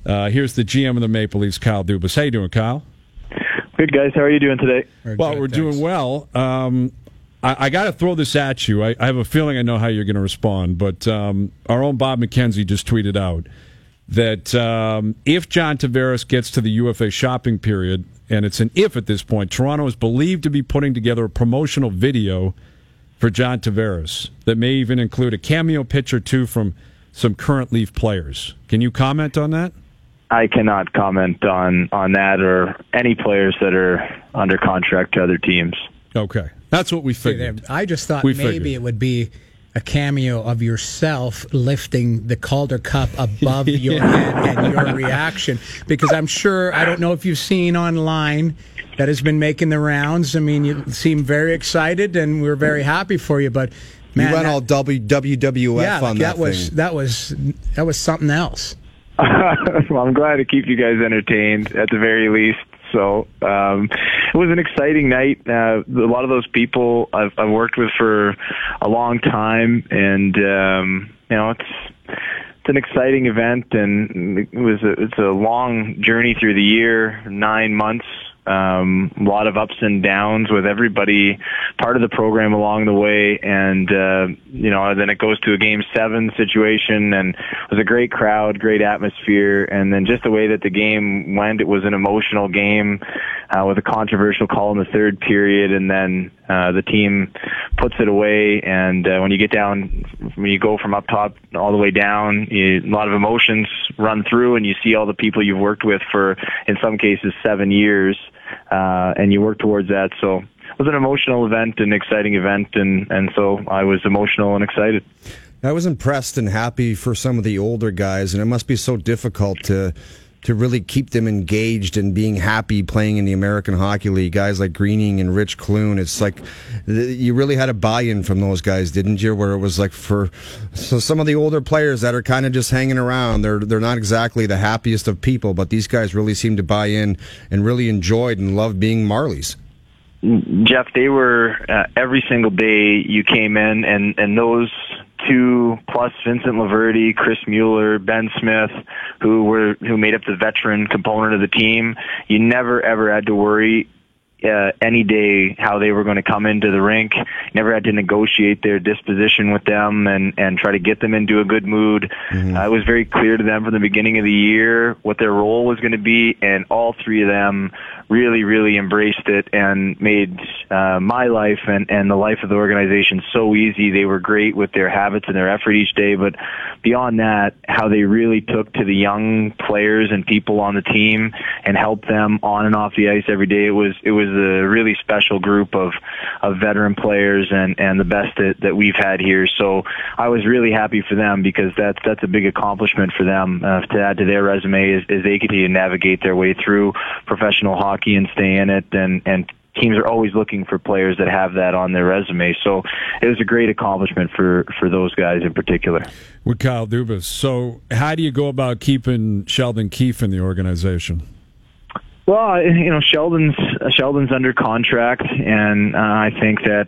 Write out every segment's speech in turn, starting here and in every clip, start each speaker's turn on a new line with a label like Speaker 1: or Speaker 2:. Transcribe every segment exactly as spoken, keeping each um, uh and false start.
Speaker 1: Uh, here's the G M of the Maple Leafs, Kyle Dubas. How you doing, Kyle?
Speaker 2: Good, guys. How are you doing today?
Speaker 1: We're well, good, we're thanks. doing well. Um, I, I got to throw this at you. I, I have a feeling I know how you're going to respond, but um, our own Bob McKenzie just tweeted out that um, if John Tavares gets to the U F A shopping period, and it's an if at this point, Toronto is believed to be putting together a promotional video for John Tavares that may even include a cameo pitch or two from some current Leaf players. Can you comment on that?
Speaker 2: I cannot comment on, on that or any players that are under contract to other teams.
Speaker 1: Okay. That's what we figured.
Speaker 3: I just thought
Speaker 1: we
Speaker 3: maybe
Speaker 1: figured.
Speaker 3: it would be a cameo of yourself lifting the Calder Cup above your head and your reaction. Because I'm sure, I don't know if you've seen online that has been making the rounds. I mean, you seem very excited and we're very happy for you, but man,
Speaker 4: you went
Speaker 3: that,
Speaker 4: all W W F
Speaker 3: yeah,
Speaker 4: on
Speaker 3: that,
Speaker 4: that
Speaker 3: was
Speaker 4: thing.
Speaker 3: that was that was something else.
Speaker 2: Well, I'm glad to keep you guys entertained at the very least. So um, it was an exciting night. Uh, a lot of those people I've, I've worked with for a long time, and um, you know, it's it's an exciting event, and it was a, it's a long journey through the year, nine months. Um, a lot of ups and downs with everybody part of the program along the way, and uh, you know, then it goes to a game seven situation, and it was a great crowd, great atmosphere, and then just the way that the game went, it was an emotional game uh, with a controversial call in the third period, and then uh, the team puts it away, and uh, when you get down, when you go from up top all the way down, you, a lot of emotions run through, and you see all the people you've worked with for, in some cases, seven years. Uh, and you work towards that. So it was an emotional event, an exciting event, and, and so I was emotional and excited.
Speaker 4: I was impressed and happy for some of the older guys, and it must be so difficult to to really keep them engaged and being happy playing in the American Hockey League. Guys like Greening and Rich Clune, it's like you really had a buy-in from those guys, didn't you? Where it was like for so some of the older players that are kind of just hanging around, they're they're not exactly the happiest of people, but these guys really seemed to buy in and really enjoyed and loved being Marlies.
Speaker 2: Jeff, they were uh, every single day you came in, and, and those two plus Vincent Laverty, Chris Mueller, Ben Smith, who were who made up the veteran component of the team. You never ever had to worry uh, any day how they were going to come into the rink. Never had to negotiate their disposition with them and and try to get them into a good mood. Mm-hmm. Uh, it was very clear to them from the beginning of the year what their role was going to be, and all three of them really, really embraced it and made uh, my life and, and the life of the organization so easy. They were great with their habits and their effort each day, but beyond that, how they really took to the young players and people on the team and helped them on and off the ice every day. It was it was a really special group of, of veteran players and, and the best that, that we've had here. So I was really happy for them, because that's that's a big accomplishment for them uh, to add to their resume as, as they continue to navigate their way through professional hockey and stay in it, and and teams are always looking for players that have that on their resume. So it was a great accomplishment for, for those guys in particular.
Speaker 1: With Kyle Dubas. So how do you go about keeping Sheldon Keefe in the organization?
Speaker 2: Well, you know, Sheldon's Sheldon's under contract, and uh, I think that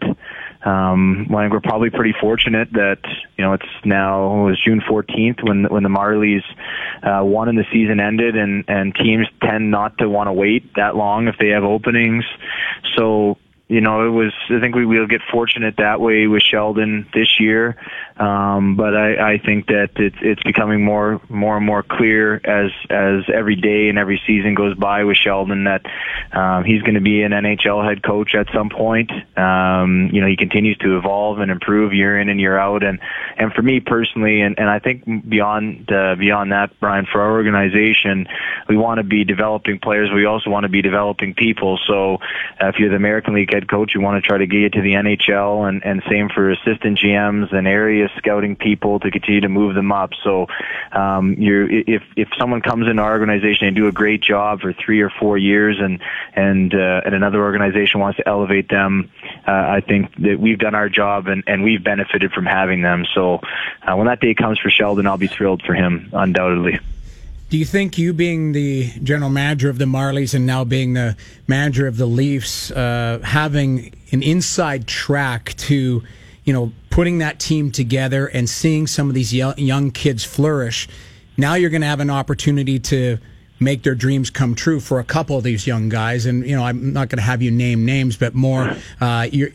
Speaker 2: um, well, I think we're probably pretty fortunate that, you know, it's now it was June fourteenth when when the Marlies uh, won and the season ended, and and teams tend not to want to wait that long if they have openings. So, you know, it was, I think we will get fortunate that way with Sheldon this year. Um, but I, I think that it's, it's becoming more, more and more clear as, as every day and every season goes by with Sheldon that, um, he's going to be an N H L head coach at some point. Um, you know, he continues to evolve and improve year in and year out. And, and for me personally, and, and I think beyond, uh, beyond that, Brian, for our organization, we want to be developing players. We also want to be developing people. So uh, if you're the American League head coach, you want to try to get you to the N H L, and, and same for assistant G Ms and area scouting people to continue to move them up. So um, you're, if if someone comes in our organization and do a great job for three or four years, and and uh, and another organization wants to elevate them, uh, I think that we've done our job, and, and we've benefited from having them. So uh, when that day comes for Sheldon, I'll be thrilled for him, undoubtedly.
Speaker 3: Do you think you being the general manager of the Marlies and now being the manager of the Leafs, uh, having an inside track to, you know, putting that team together and seeing some of these young kids flourish, Now you're going to have an opportunity to make their dreams come true for a couple of these young guys. And, you know, I'm not going to have you name names, but more uh, you're,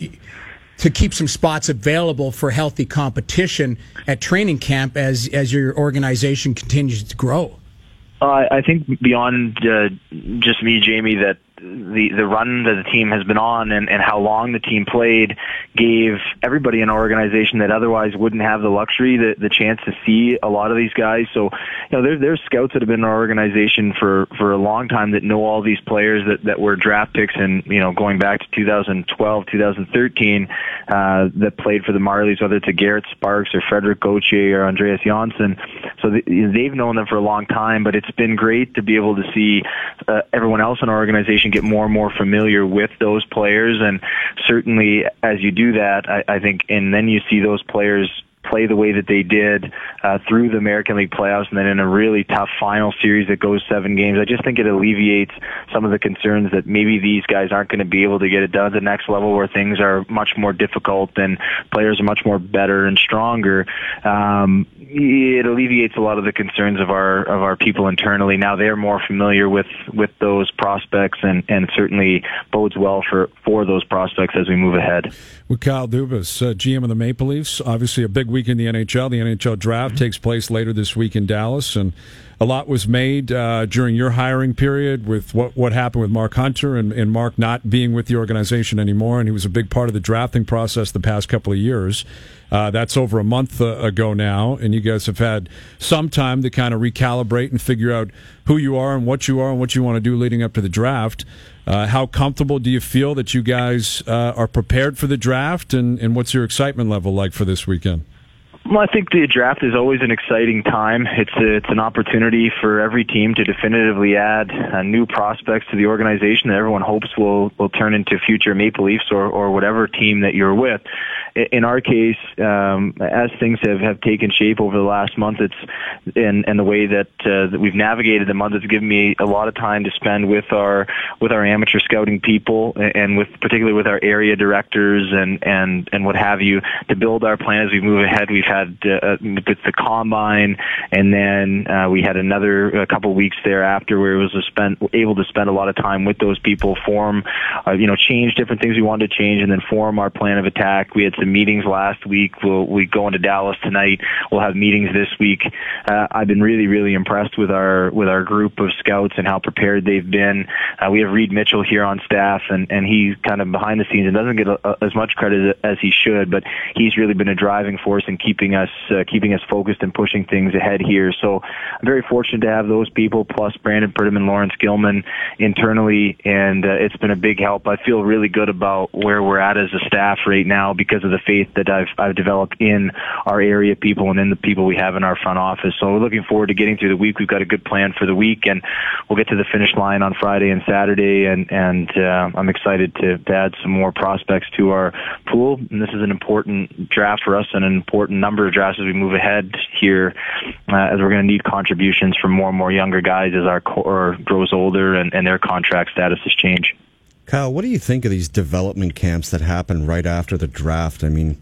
Speaker 3: to keep some spots available for healthy competition at training camp as, as your organization continues to grow.
Speaker 2: Uh, I think beyond uh, just me, Jamie, that the the run that the team has been on and, and how long the team played gave everybody in our organization that otherwise wouldn't have the luxury, the, the chance to see a lot of these guys. So, you know, there, there's scouts that have been in our organization for, for a long time that know all these players that, that were draft picks and, you know, going back to two thousand twelve, two thousand thirteen, uh, that played for the Marlies, whether it's a Garrett Sparks or Frederick Gauthier or Andreas Janssen. So they, they've known them for a long time, but it's been great to be able to see uh, everyone else in our organization get more and more familiar with those players. And certainly as you do that, I, I think, and then you see those players play the way that they did uh, through the American League playoffs and then in a really tough final series that goes seven games. I just think it alleviates some of the concerns that maybe these guys aren't going to be able to get it done at the next level where things are much more difficult and players are much more better and stronger. Um, it alleviates a lot of the concerns of our of our people internally. Now they're more familiar with, with those prospects and, and certainly bodes well for, for those prospects as we move ahead.
Speaker 1: With Kyle Dubas, uh, G M of the Maple Leafs, obviously a big week in the N H L. The N H L draft mm-hmm. takes place later this week in Dallas, and a lot was made uh, during your hiring period with what, what happened with Mark Hunter and, and Mark not being with the organization anymore, and he was a big part of the drafting process the past couple of years. Uh, that's over a month uh, ago now, and you guys have had some time to kind of recalibrate and figure out who you are and what you are and what you want to do leading up to the draft. Uh, how comfortable do you feel that you guys uh, are prepared for the draft, and, and what's your excitement level like for this weekend?
Speaker 2: Well, I think the draft is always an exciting time. It's a, it's an opportunity for every team to definitively add uh, new prospects to the organization that everyone hopes will, will turn into future Maple Leafs or, or whatever team that you're with. In our case, um, as things have, have taken shape over the last month, it's and, and the way that, uh, that we've navigated the month, it's given me a lot of time to spend with our with our amateur scouting people and with particularly with our area directors and, and, and what have you to build our plan as we move ahead. We've had uh, with the combine, and then uh, we had another a couple weeks thereafter where it was a spend, able to spend a lot of time with those people, form, uh, you know, change different things we wanted to change, and then form our plan of attack. We had some meetings last week. We'll we go into Dallas tonight. We'll have meetings this week. Uh, I've been really, really impressed with our with our group of scouts and how prepared they've been. Uh, we have Reed Mitchell here on staff, and, and he's kind of behind the scenes and doesn't get a, a, as much credit as he should, but he's really been a driving force in keeping us uh, keeping us focused and pushing things ahead here. So I'm very fortunate to have those people, plus Brandon Pridham and Lawrence Gilman internally, and uh, it's been a big help. I feel really good about where we're at as a staff right now because of the faith that I've I've developed in our area people and in the people we have in our front office. So we're looking forward to getting through the week. We've got a good plan for the week, and we'll get to the finish line on Friday and Saturday, and and uh, I'm excited to, to add some more prospects to our pool. And this is an important draft for us and an important number of drafts as we move ahead here, uh, as we're going to need contributions from more and more younger guys as our core grows older and, and their contract statuses change.
Speaker 4: Kyle, what do you think of these development camps that happen right after the draft? I mean,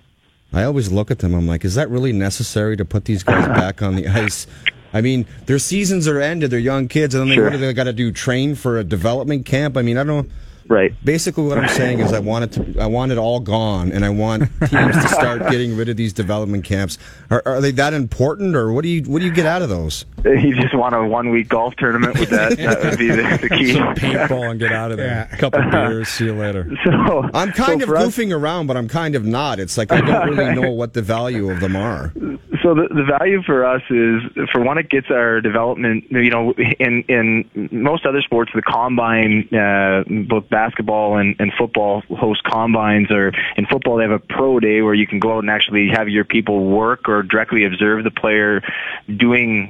Speaker 4: I always look at them, I'm like, is that really necessary to put these guys back on the ice? I mean, their seasons are ended, they're young kids, and then
Speaker 2: Sure.
Speaker 4: what do they got to do, train for a development camp? I mean, I don't know.
Speaker 2: Right.
Speaker 4: Basically, what I'm saying is I want it to, I want it all gone, and I want teams to start getting rid of these development camps. Are, are they that important, or what do you what do you get out of those?
Speaker 2: You just want a one-week golf tournament with that. That would be the, the key.
Speaker 1: Some paintball and get out of there.
Speaker 3: Yeah.
Speaker 1: A couple beers, see you later.
Speaker 2: So
Speaker 4: I'm kind
Speaker 2: so
Speaker 4: of
Speaker 2: us,
Speaker 4: goofing around, but I'm kind of not. It's like I don't really know what the value of them are.
Speaker 2: So the, the value for us is, for one, it gets our development, you know, in, in most other sports, the combine, uh, both basketball and, and football host combines, or in football they have a pro day where you can go out and actually have your people work or directly observe the player doing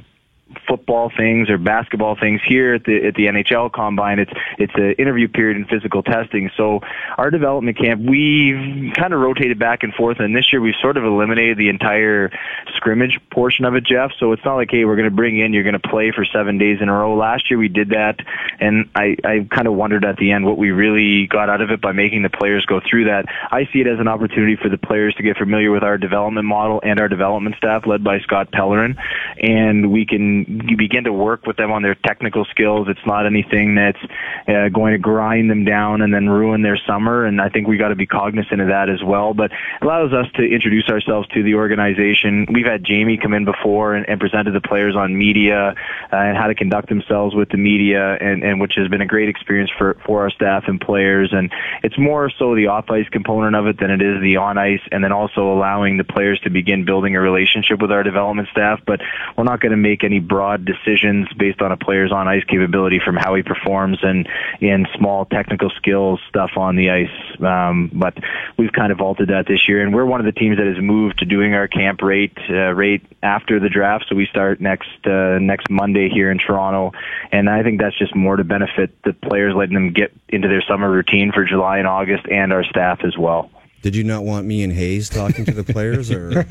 Speaker 2: football things or basketball things. Here at the at the N H L Combine, it's it's an interview period and physical testing. So our development camp, we've kind of rotated back and forth, and this year we've sort of eliminated the entire scrimmage portion of it, Jeff. So it's not like, hey, we're going to bring in, you're going to play for seven days in a row. Last year we did that, and I, I kind of wondered at the end what we really got out of it by making the players go through that. I see it as an opportunity for the players to get familiar with our development model and our development staff led by Scott Pellerin, and we can you begin to work with them on their technical skills. It's not anything that's uh, going to grind them down and then ruin their summer, and I think we got to be cognizant of that as well. But it allows us to introduce ourselves to the organization. We've had Jamie come in before and, and presented the players on media uh, and how to conduct themselves with the media, and, and which has been a great experience for, for our staff and players. And it's more so the off-ice component of it than it is the on-ice, and then also allowing the players to begin building a relationship with our development staff. But we're not going to make any broad decisions based on a player's on-ice capability from how he performs and in small technical skills stuff on the ice. Um, but we've kind of altered that this year, and we're one of the teams that has moved to doing our camp rate uh, rate after the draft. So we start next uh, next Monday here in Toronto, and I think that's just more to benefit the players, letting them get into their summer routine for July and August, and our staff as well.
Speaker 4: Did you not want me and Hayes talking to the players, or?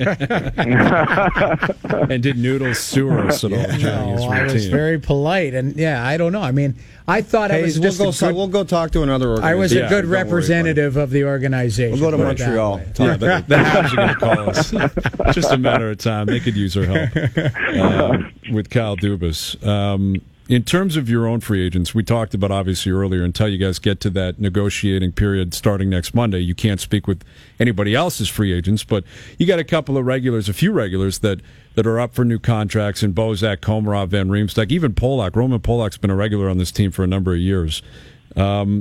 Speaker 1: And did Noodles sewer us at all during
Speaker 3: No,
Speaker 1: his
Speaker 3: I was
Speaker 1: routine?
Speaker 3: very polite, and yeah, I don't know. I mean, I thought I was
Speaker 4: Hayes, we'll
Speaker 3: just
Speaker 4: go.
Speaker 3: a
Speaker 4: So,
Speaker 3: good,
Speaker 4: we'll go talk to another organization.
Speaker 3: I was
Speaker 1: Yeah,
Speaker 3: a good
Speaker 4: Don't worry,
Speaker 3: representative of the organization.
Speaker 4: We'll go to
Speaker 3: put it that
Speaker 4: Montreal.
Speaker 3: way.
Speaker 1: Yeah, the, the Habs are going to call us. Just a matter of time. They could use our help uh, with Kyle Dubas. Um, in terms of your own free agents, we talked about obviously earlier, until you guys get to that negotiating period starting next Monday, you can't speak with anybody else's free agents, but you got a couple of regulars, a few regulars that, that are up for new contracts in Bozak, Komarov, Van Riemsdyk, even Polak. Roman Polak's been a regular on this team for a number of years. Um,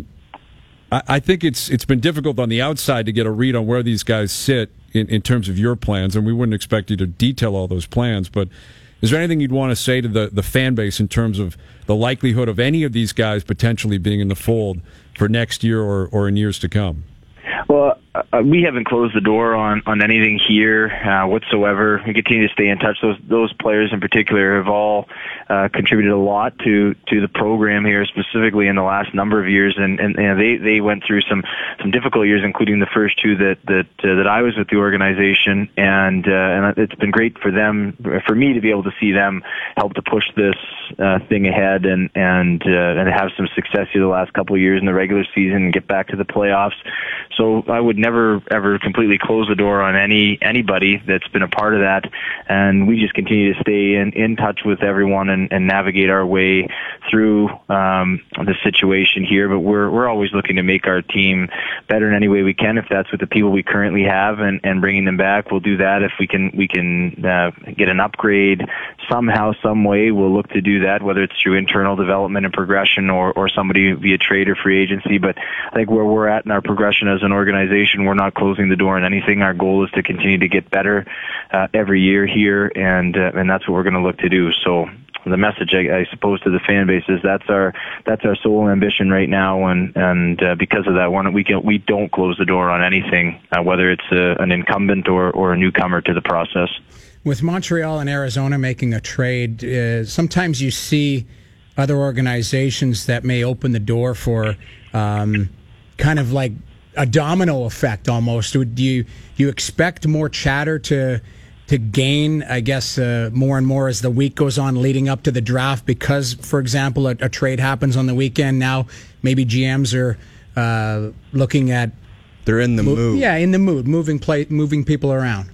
Speaker 1: I, I think it's it's been difficult on the outside to get a read on where these guys sit in, in terms of your plans, and we wouldn't expect you to detail all those plans, but is there anything you'd want to say to the, the fan base in terms of the likelihood of any of these guys potentially being in the fold for next year or, or in years to come?
Speaker 2: Well, uh, we haven't closed the door on, on anything here uh, whatsoever. We continue to stay in touch. Those those players in particular have all uh, contributed a lot to, to the program here, specifically in the last number of years. And, and, and they, they went through some, some difficult years, including the first two that that uh, that I was with the organization. And uh, and it's been great for them, for me to be able to see them help to push this uh, thing ahead and and uh, and have some success here the last couple of years in the regular season and get back to the playoffs. So I would never ever completely close the door on any anybody that's been a part of that, and we just continue to stay in, in touch with everyone and, and navigate our way through um, the situation here. But we're we're always looking to make our team better in any way we can. If that's with the people we currently have, and, and bringing them back, we'll do that. If we can we can uh, get an upgrade somehow, some way, we'll look to do that, whether it's through internal development and progression or, or somebody via trade or free agency. But I think where we're at in our progression as an organization, we're not closing the door on anything. Our goal is to continue to get better uh, every year here, and uh, and that's what we're going to look to do. So the message, I, I suppose, to the fan base is that's our that's our sole ambition right now, and and uh, because of that, we're not, we can we don't close the door on anything, uh, whether it's a, an incumbent or, or a newcomer to the process.
Speaker 3: With Montreal and Arizona making a trade, uh, sometimes you see other organizations that may open the door for um, kind of like a domino effect almost. Do you you expect more chatter to to gain, I guess, uh, more and more as the week goes on leading up to the draft? Because, for example, a, a trade happens on the weekend. Now maybe G Ms are uh, looking at
Speaker 4: They're in the
Speaker 3: mo-
Speaker 4: mood.
Speaker 3: Yeah, in the mood, moving play, moving people around.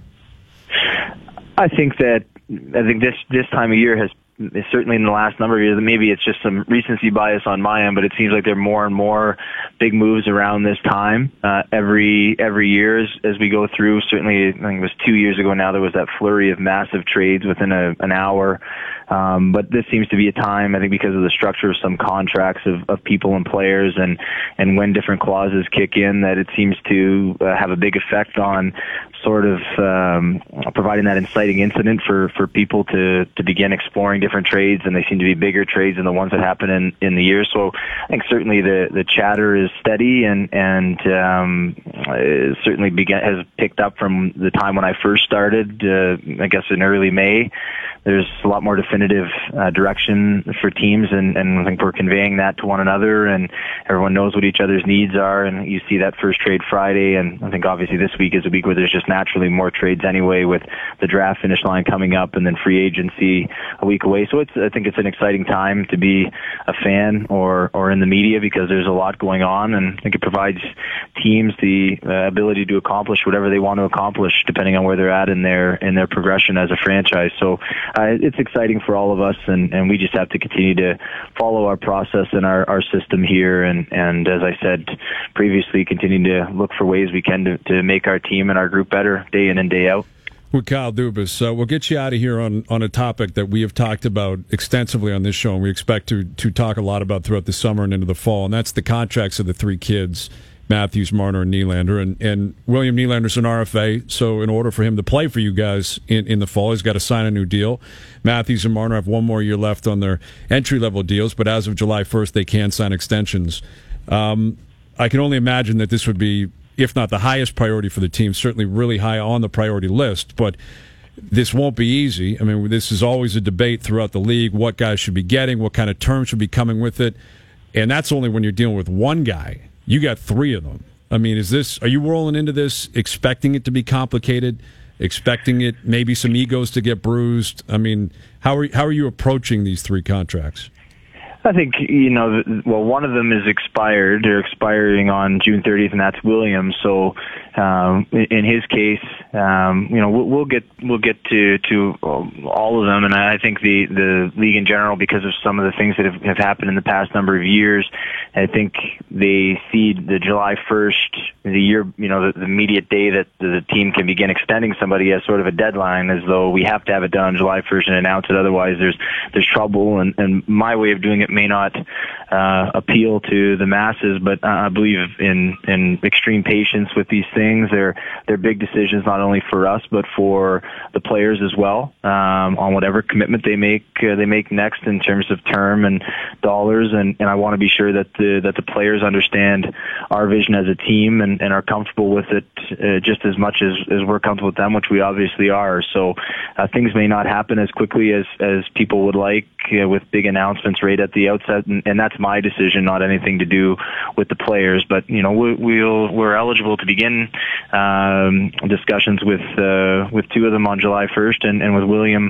Speaker 2: I think that I think this this time of year has certainly in the last number of years, maybe it's just some recency bias on my end, but it seems like there are more and more big moves around this time uh, every every year as, as we go through. Certainly, I think it was two years ago now, there was that flurry of massive trades within a, an hour. Um, but this seems to be a time, I think, because of the structure of some contracts of, of people and players, and, and when different clauses kick in, that it seems to uh, have a big effect on sort of um, providing that inciting incident for, for people to, to begin exploring different trades, and they seem to be bigger trades than the ones that happen in, in the year. So I think certainly the, the chatter is steady and, and um, it certainly began, has picked up from the time when I first started, uh, I guess in early May. There's a lot more definitive uh, direction for teams, and, and I think we're conveying that to one another, and everyone knows what each other's needs are, and you see that first trade Friday, and I think obviously this week is a week where there's just naturally more trades anyway, with the draft finish line coming up and then free agency a week away. So it's, I think it's an exciting time to be a fan or, or in the media, because there's a lot going on, and I think it provides teams the uh, ability to accomplish whatever they want to accomplish depending on where they're at in their, in their progression as a franchise. So Uh, it's exciting for all of us, and, and we just have to continue to follow our process and our, our system here, and, and as I said previously, continue to look for ways we can to, to make our team and our group better day in and day out.
Speaker 1: With Kyle Dubas. Uh, we'll get you out of here on, on a topic that we have talked about extensively on this show, and we expect to, to talk a lot about throughout the summer and into the fall, and that's the contracts of the three kids, Matthews, Marner, and Nylander. And, and William Nylander's an R F A, so in order for him to play for you guys in, in the fall, he's got to sign a new deal. Matthews and Marner have one more year left on their entry-level deals, but as of July first, they can sign extensions. Um, I can only imagine that this would be, if not the highest priority for the team, certainly really high on the priority list, but this won't be easy. I mean, this is always a debate throughout the league, what guys should be getting, what kind of terms should be coming with it, and that's only when you're dealing with one guy. You got three of them. I mean, is this? Are you rolling into this expecting it to be complicated, expecting it maybe some egos to get bruised? I mean, how are how are you approaching these three contracts?
Speaker 2: I think, you know, well, one of them is expired. They're expiring on June thirtieth, and that's Williams. So, um, in his case, um, you know, we'll, we'll get we'll get to to all of them, and I think the the league in general, because of some of the things that have, have happened in the past number of years, I think they see the July first, the year, you know, the, the immediate day that the team can begin extending somebody as sort of a deadline, as though we have to have it done July first and announce it, otherwise there's there's trouble. And, and my way of doing it may not uh, appeal to the masses, but I believe in in extreme patience with these things. They're they're big decisions, not only for us but for the players as well, um, on whatever commitment they make uh, they make next in terms of term and dollars. And, and I want to be sure that the that the players understand our vision as a team and, and are comfortable with it uh, just as much as, as we're comfortable with them, which we obviously are. So uh, things may not happen as quickly as as people would like, uh, with big announcements right at the outset, and, and that's my decision, not anything to do with the players. But you know, we, we'll we're eligible to begin um, discussions with uh, with two of them on July first, and, and with William,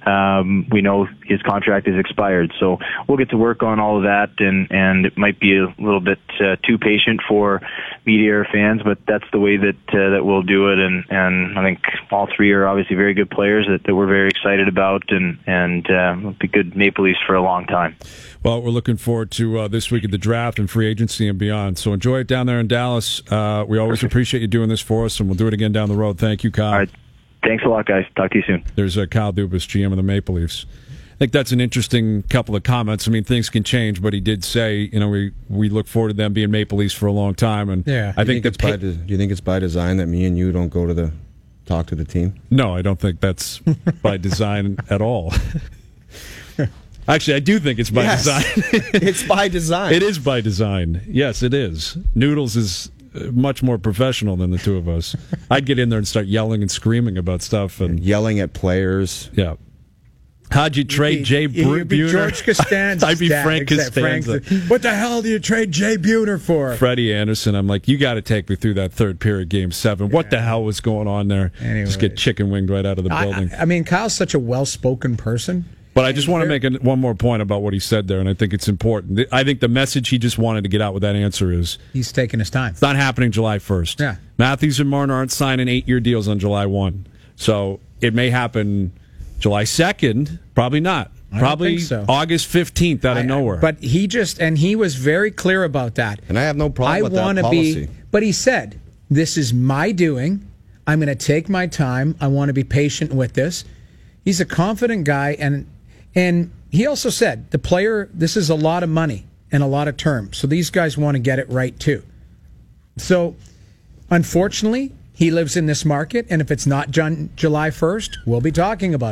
Speaker 2: um, we know his contract is expired, so we'll get to work on all of that, and and it might be a little bit uh, too patient for media or fans, but that's the way that uh, that we'll do it. And and I think all three are obviously very good players that, that we're very excited about, and and uh, will be good Maple Leafs for a long time.
Speaker 1: Well, we're looking forward to uh, this week at the draft and free agency and beyond. So enjoy it down there in Dallas. Uh, we always appreciate you doing this for us, and we'll do it again down the road. Thank you, Kyle.
Speaker 2: All right. Thanks a lot, guys. Talk to you soon.
Speaker 1: There's uh, Kyle Dubas, G M of the Maple Leafs. I think that's an interesting couple of comments. I mean, things can change, but he did say, you know, we, we look forward to them being Maple Leafs for a long time. And
Speaker 3: yeah.
Speaker 1: I think,
Speaker 4: think it's
Speaker 1: pa-
Speaker 4: by de- do you think it's by design that me and you don't go to the talk to the team?
Speaker 1: No, I don't think that's by design at all. Actually, I do think it's by
Speaker 4: yes.
Speaker 1: design.
Speaker 4: It's by design.
Speaker 1: It is by design. Yes, it is. Noodles is much more professional than the two of us. I'd get in there and start yelling and screaming about stuff and,
Speaker 4: and yelling at players.
Speaker 1: Yeah. How'd you trade
Speaker 3: You'd be-
Speaker 1: Jay Br-
Speaker 3: you'd be
Speaker 1: Buhner?
Speaker 3: George Costanza.
Speaker 1: I'd be Frank
Speaker 3: Exact-
Speaker 1: Costanza.
Speaker 3: Frank's- What the hell do you trade Jay Buhner for?
Speaker 1: Freddie Anderson. I'm like, you got to take me through that third period, game seven. What the hell was going on there?
Speaker 3: Anyways.
Speaker 1: Just get chicken winged right out of the
Speaker 3: I,
Speaker 1: building.
Speaker 3: I, I mean, Kyle's such a well-spoken person.
Speaker 1: But I just want to make a, one more point about what he said there, and I think it's important. I think the message he just wanted to get out with that answer is
Speaker 3: He's taking his time.
Speaker 1: it's not happening July first.
Speaker 3: Yeah.
Speaker 1: Matthews and Marner aren't signing eight-year deals on July first. So it may happen July second, probably not.
Speaker 3: I don't
Speaker 1: Probably
Speaker 3: think so.
Speaker 1: August fifteenth out of
Speaker 3: I-
Speaker 1: nowhere.
Speaker 3: But he just, and he was very clear about that.
Speaker 4: And I have no problem
Speaker 3: I
Speaker 4: with that
Speaker 3: wanna
Speaker 4: policy.
Speaker 3: be, but he said, this is my doing. I'm going to take my time. I want to be patient with this. He's a confident guy, and and he also said, the player, this is a lot of money and a lot of term. So these guys want to get it right, too. So, unfortunately, he lives in this market, and if it's not July first, we'll be talking about it.